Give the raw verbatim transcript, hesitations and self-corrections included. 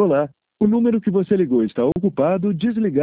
Olá, o número que você ligou está ocupado, desligado.